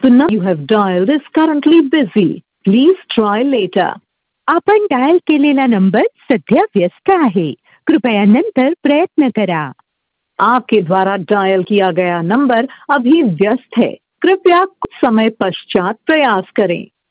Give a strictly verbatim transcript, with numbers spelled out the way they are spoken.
The number you have dialed is currently busy. Please try later. आपण dial केलेला number सध्या व्यस्त आहे. कृपया नंतर प्रयत्न करा. आपके द्वारा डायल किया गया नंबर अभी व्यस्त है. कृपया कुछ समय पश्चात प्रयास करें.